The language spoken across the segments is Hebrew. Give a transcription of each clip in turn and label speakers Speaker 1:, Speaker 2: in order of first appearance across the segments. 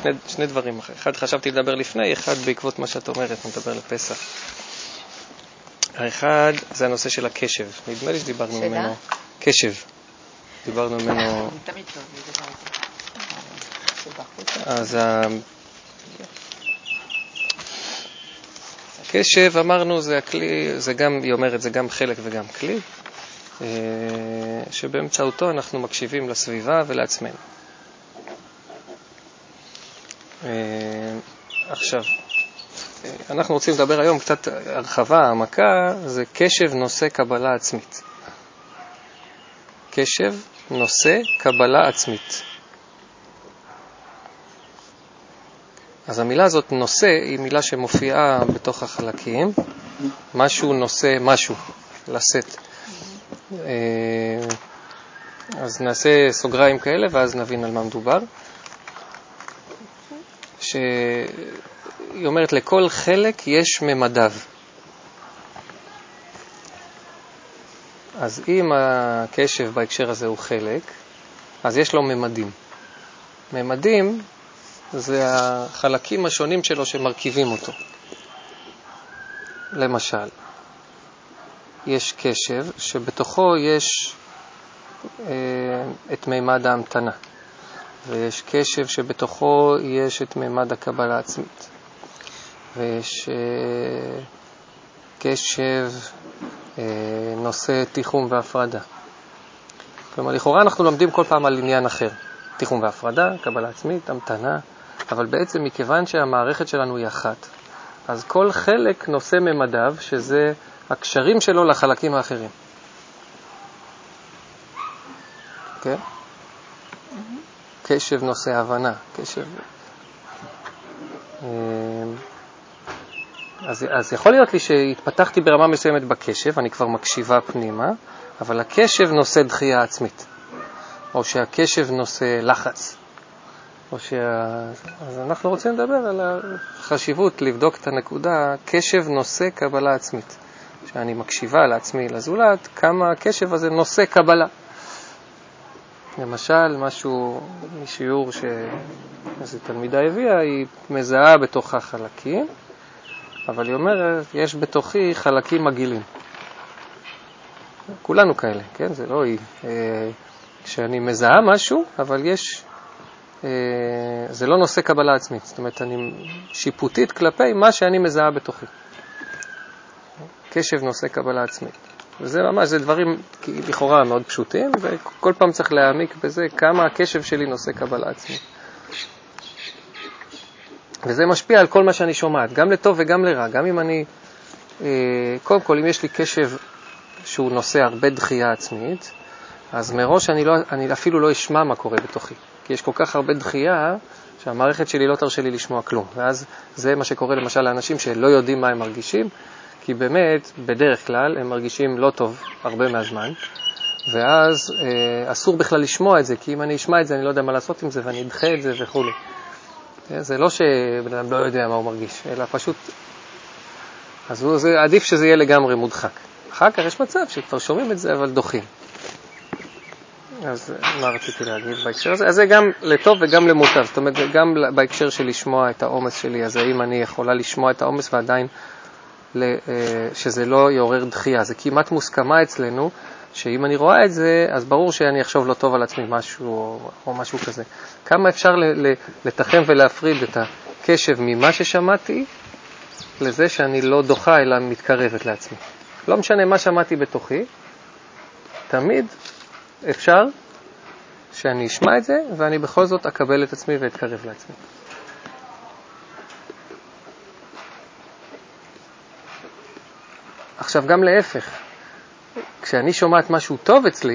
Speaker 1: שני דברים אחרי. אחד חשבתי לדבר לפני, אחד בעקבות מה שאת אומרת, נדבר לפסח. האחד זה הנושא של הקשב. נדמה לי שדיברנו ממנו. קשב. דיברנו ממנו.
Speaker 2: תמיד טוב,
Speaker 1: אז הקשב, אמרנו, זה הכלי, זה גם, היא אומרת, זה גם חלק וגם כלי, שבאמצעותו אנחנו מקשיבים לסביבה ולעצמנו. עכשיו, אנחנו רוצים לדבר היום קצת הרחבה, העמקה, זה קשב נושא קבלה עצמית. קשב נושא קבלה עצמית. אז המילה הזאת נושא היא מילה שמופיעה בתוך החלקים, משהו נושא משהו, לשאת. אז נעשה סוגריים כאלה ואז נבין על מה מדובר. שהיא אומרת לכל חלק יש ממדיו. אז אם הקשב בהקשר הזה הוא חלק, אז יש לו ממדים. ממדים זה החלקים השונים שלו שמרכיבים אותו. למשל, יש קשב שבתוכו יש את מימד ההמתנה. ויש קשב שבתוכו יש את מימד הקבלה העצמית. ויש קשב נושא תיחום והפרדה. כלומר, לכאורה אנחנו לומדים כל פעם על עניין אחר. תיחום והפרדה, קבלה עצמית, המתנה. אבל בעצם מכיוון שהמערכת שלנו היא אחת, אז כל חלק נושא ממדיו, שזה הקשרים שלו לחלקים האחרים. כן? קשב נושא הבנה, קשב. אז יכול להיות לי שהתפתחתי ברמה מסוימת בקשב, אני כבר מקשיבה פנימה, אבל הקשב נושא דחייה עצמית, או שהקשב נושא לחץ, אז אנחנו רוצים לדבר על החשיבות לבדוק את הנקודה, קשב נושא קבלה עצמית, שאני מקשיבה לעצמי לזולת, כמה הקשב הזה נושא קבלה. למשל, משהו משיעור שאיזו תלמידה הביאה, היא מזהה בתוכה חלקים, אבל היא אומרת, יש בתוכי חלקים מגעילים. כולנו כאלה, כן? זה לא היא. כשאני מזהה משהו, אבל יש, זה לא נושא קבלה עצמית. זאת אומרת, אני שיפוטית כלפי מה שאני מזהה בתוכי. קשב נושא קבלה עצמית. וזה ממש, זה דברים לכאורה מאוד פשוטים, וכל פעם צריך להעמיק בזה כמה הקשב שלי נושא קבלה עצמית. וזה משפיע על כל מה שאני שומעת, גם לטוב וגם לרע. גם אם אני, קודם כל, אם יש לי קשב שהוא נושא הרבה דחייה עצמית, אז מראש אני אפילו לא אשמע מה קורה בתוכי. כי יש כל כך הרבה דחייה שהמערכת שלי לא תרשה לי לשמוע כלום. ואז זה מה שקורה למשל לאנשים שלא יודעים מה הם מרגישים, כי באמת, בדרך כלל, הם מרגישים לא טוב הרבה מהזמן, ואז אסור בכלל לשמוע את זה, כי אם אני אשמע את זה, אני לא יודע מה לעשות עם זה, ואני אדחה את זה וכו'. זה לא שבן אדם לא יודע מה הוא מרגיש, אלא פשוט, אז זה עדיף שזה יהיה לגמרי מודחק. אחר כך יש מצב שכבר שומעים את זה, אבל דוחים. אז מה רציתי להגיד בהקשר הזה? אז זה גם לטוב וגם למוטב, זאת אומרת, גם בהקשר של לשמוע את העומס שלי, אז האם אני יכולה לשמוע את העומס ועדיין שזה לא יעורר דחייה. זה כמעט מוסכמה אצלנו, שאם אני רואה את זה, אז ברור שאני אחשוב לא טוב על עצמי משהו או משהו כזה. כמה אפשר לתחם ולהפריד את הקשב ממה ששמעתי, לזה שאני לא דוחה אלא מתקרבת לעצמי. לא משנה מה שמעתי בתוכי, תמיד אפשר שאני אשמע את זה, ואני בכל זאת אקבל את עצמי ואתקרב לעצמי. עכשיו גם להפך, כשאני שומעת משהו טוב אצלי,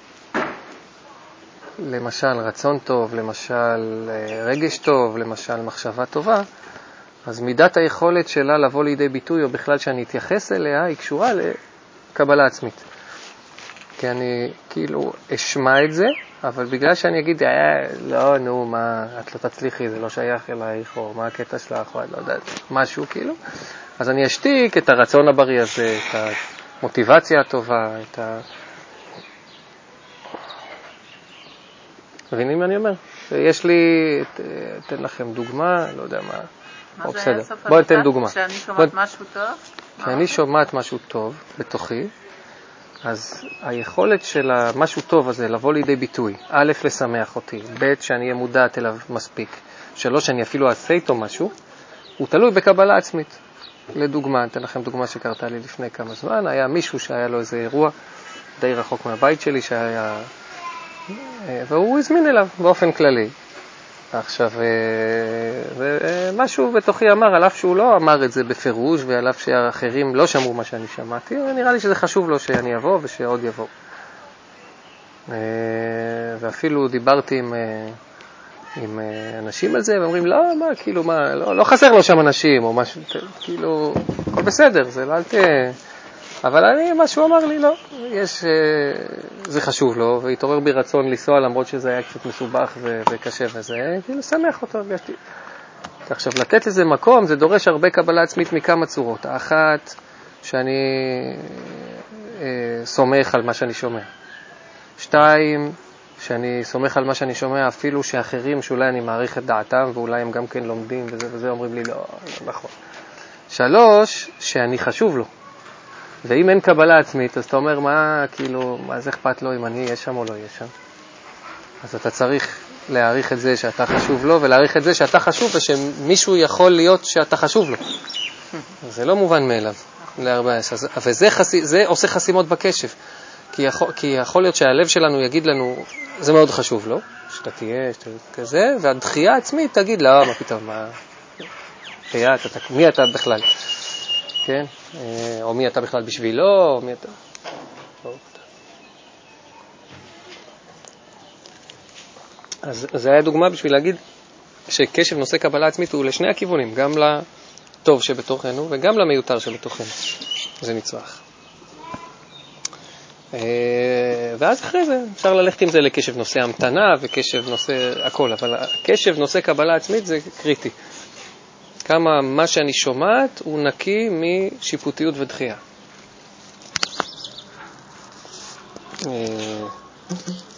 Speaker 1: למשל רצון טוב, למשל רגש טוב, למשל מחשבה טובה, אז מידת היכולת שלה לבוא לידי ביטוי, או בכלל שאני אתייחס אליה, היא קשורה לקבלה עצמית. כי אני כאילו אשמע את זה, אבל בגלל שאני אגיד, לא, נו, מה, את לא תצליחי, זה לא שייך אלייך, או מה הקטע שלך, או לא יודעת, משהו כאילו, אז אני אשתיק את הרצון הבריא הזה, את המוטיבציה הטובה, מבינים מה אני אומר? יש לי, אתן לכם דוגמה, לא יודע מה.
Speaker 2: מה זה היה סוף
Speaker 1: בואו ניתן דוגמה.
Speaker 2: כשאני שומעת משהו טוב?
Speaker 1: כשאני שומעת משהו טוב בתוכי, אז היכולת של המשהו טוב הזה לבוא לידי ביטוי, א', לשמח אותי, ב', שאני אהיה מודעת אליו מספיק, 3, שאני אפילו אעשה איתו משהו, הוא תלוי בקבלה עצמית. לדוגמה, אתן לכם דוגמה שקרתה לי לפני כמה זמן, היה מישהו שהיה לו איזה אירוע די רחוק מהבית שלי, והוא הזמין אליו באופן כללי. עכשיו, משהו בתוכי אמר, על אף שהוא לא אמר את זה בפירוש, ועל אף שהאחרים לא שמעו מה שאני שמעתי, נראה לי שזה חשוב לו שאני אבוא ושעוד יבוא. ואפילו דיברתי עם אנשים על זה, ואומרים, לא, מה, כאילו, מה, לא חסר לו שם אנשים, או משהו, כאילו, הכל בסדר, זה לא, אל תהיה... אבל מה שהוא אמר לי, לא, זה חשוב לו, והתעורר בי רצון לנסוע, למרות שזה היה קצת מסובך וקשה וזה, כאילו, שמח אותו, הרגשתי. עכשיו, לתת לזה מקום, זה דורש הרבה קבלה עצמית מכמה צורות. האחת, שאני סומך על מה שאני שומע. 2, שאני סומך על מה שאני שומע, אפילו שאחרים שאולי אני מעריך את דעתם, ואולי הם גם כן לומדים וזה, אומרים לי, לא נכון. 3, שאני חשוב לו. ואם אין קבלה עצמית, אז אתה אומר, מה, כאילו, מה זה אכפת לו אם אני אהיה שם או לא אהיה שם? אז אתה צריך להעריך את זה שאתה חשוב לו, ולהעריך את זה שאתה חשוב, ושמישהו יכול להיות שאתה חשוב לו. זה לא מובן מאליו, להרבה. וזה עושה חסימות בקשב. כי יכול להיות שהלב שלנו יגיד לנו, זה מאוד חשוב לו, שאתה תהיה, כזה, והדחייה העצמית תגיד, לא, מה פתאום, מי אתה בכלל? כן? או מי אתה בכלל בשבילו, או מי אתה... אז זה היה דוגמה בשביל להגיד שקשב נושא קבלה עצמית הוא לשני הכיוונים, גם לטוב שבתוכנו וגם למיותר שבתוכנו. זה נצרך. ואז אחרי זה אפשר ללכת עם זה לקשב נושא המתנה וקשב נושא הכל, אבל הקשב נושא קבלה עצמית זה קריטי. כמה מה שאני שומעת הוא נקי משיפוטיות ודחייה.